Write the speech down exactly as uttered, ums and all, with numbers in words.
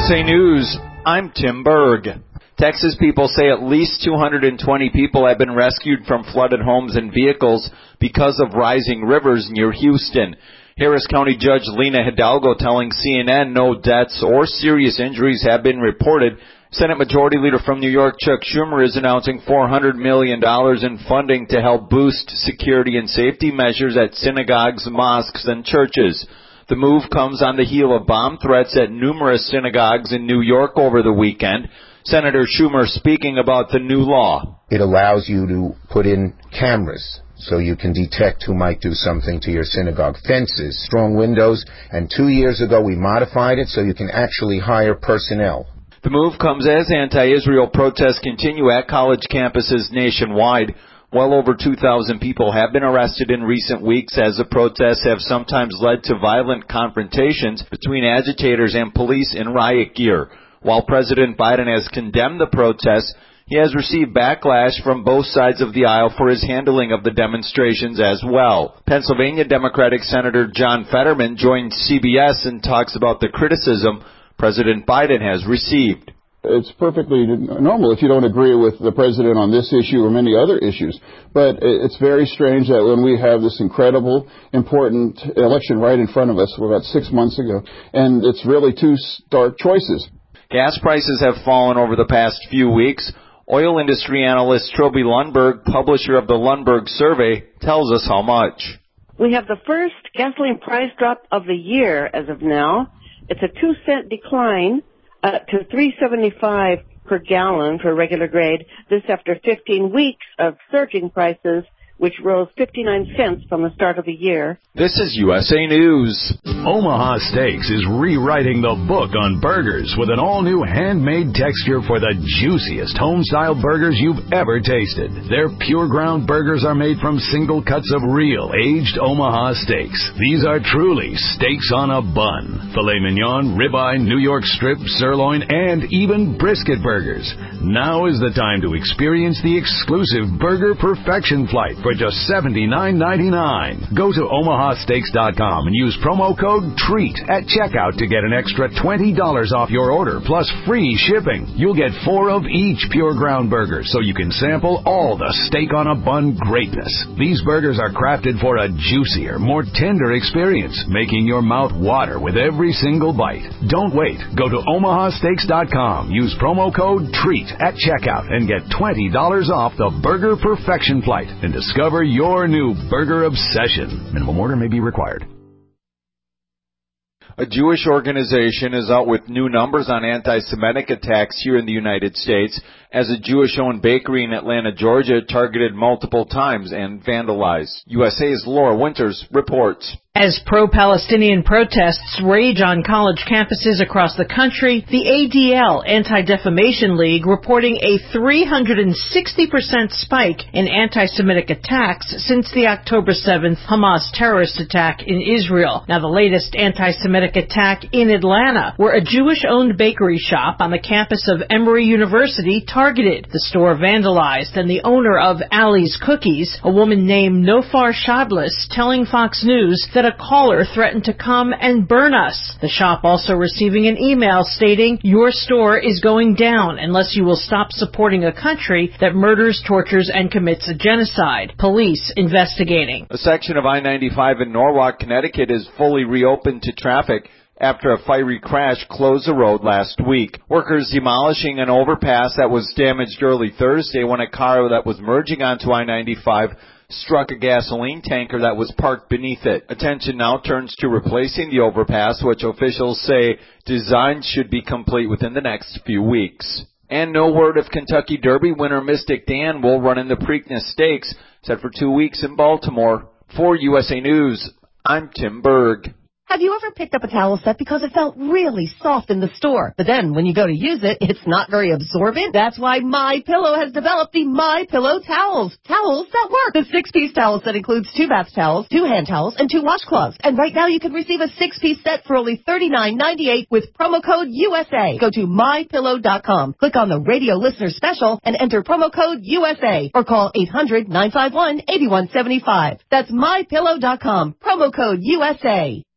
S A News, I'm Tim Berg. Texas people say at least two hundred twenty people have been rescued from flooded homes and vehicles because of rising rivers near Houston. Harris County Judge Lena Hidalgo telling C N N no deaths or serious injuries have been reported. Senate Majority Leader from New York, Chuck Schumer, is announcing four hundred million dollars in funding to help boost security and safety measures at synagogues, mosques, and churches. The move comes on the heel of bomb threats at numerous synagogues in New York over the weekend. Senator Schumer speaking about the new law. It allows you to put in cameras so you can detect who might do something to your synagogue. Fences, strong windows, and two years ago we modified it so you can actually hire personnel. The move comes as anti-Israel protests continue at college campuses nationwide. Well over two thousand people have been arrested in recent weeks as the protests have sometimes led to violent confrontations between agitators and police in riot gear. While President Biden has condemned the protests, he has received backlash from both sides of the aisle for his handling of the demonstrations as well. Pennsylvania Democratic Senator John Fetterman joined C B S and talks about the criticism President Biden has received. It's perfectly normal if you don't agree with the president on this issue or many other issues. But it's very strange that when we have this incredible, important election right in front of us, about six months ago, and it's really two stark choices. Gas prices have fallen over the past few weeks. Oil industry analyst Troby Lundberg, publisher of the Lundberg Survey, tells us how much. We have the first gasoline price drop of the year as of now. It's a two cent decline uh, to three seventy-five per gallon for regular grade. This after fifteen weeks of surging prices, which rose fifty-nine cents from the start of the year. This is U S A News. Omaha Steaks is rewriting the book on burgers with an all-new handmade texture for the juiciest home-style burgers you've ever tasted. Their pure ground burgers are made from single cuts of real, aged Omaha steaks. These are truly steaks on a bun. Filet mignon, ribeye, New York strip, sirloin, and even brisket burgers. Now is the time to experience the exclusive Burger Perfection Flight for just seventy-nine ninety-nine. Go to omaha steaks dot com and use promo code TREAT at checkout to get an extra twenty dollars off your order plus free shipping. You'll get four of each pure ground burger so you can sample all the steak on a bun greatness. These burgers are crafted for a juicier, more tender experience, making your mouth water with every single bite. Don't wait. Go to omaha steaks dot com. Use promo code TREAT at checkout and get twenty dollars off the Burger Perfection Flight and discover your new burger obsession. Minimum order may be required. A Jewish organization is out with new numbers on anti-Semitic attacks here in the United States as a Jewish-owned bakery in Atlanta, Georgia, targeted multiple times and vandalized. U S A's Laura Winters reports. As pro-Palestinian protests rage on college campuses across the country, the A D L, Anti-Defamation League, reporting a three hundred sixty percent spike in anti-Semitic attacks since the October seventh Hamas terrorist attack in Israel. Now, the latest anti-Semitic attack in Atlanta, where a Jewish-owned bakery shop on the campus of Emory University targeted. The store vandalized, and the owner of Ali's Cookies, a woman named Nofar Shadlis, telling Fox News that a caller threatened to come and burn us. The shop also receiving an email stating, "Your store is going down unless you will stop supporting a country that murders, tortures, and commits a genocide." Police investigating. A section of I ninety-five in Norwalk, Connecticut is fully reopened to traffic after a fiery crash closed the road last week. Workers demolishing an overpass that was damaged early Thursday when a car that was merging onto I ninety-five struck a gasoline tanker that was parked beneath it. Attention now turns to replacing the overpass, which officials say design should be complete within the next few weeks. And no word if Kentucky Derby winner Mystic Dan will run in the Preakness Stakes, set for two weeks in Baltimore. For U S A News, I'm Tim Berg. Have you ever picked up a towel set because it felt really soft in the store, but then when you go to use it, it's not very absorbent? That's why MyPillow has developed the MyPillow towels. Towels that work. The six-piece towel set includes two bath towels, two hand towels, and two washcloths. And right now you can receive a six-piece set for only thirty-nine ninety-eight with promo code U S A. Go to my pillow dot com, click on the radio listener special, and enter promo code U S A, or call eight hundred nine five one eight one seven five. That's my pillow dot com, promo code U S A.